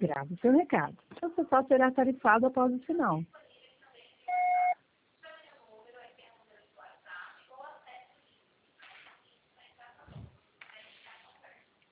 Grave seu recado. Seu total será tarifado após o sinal.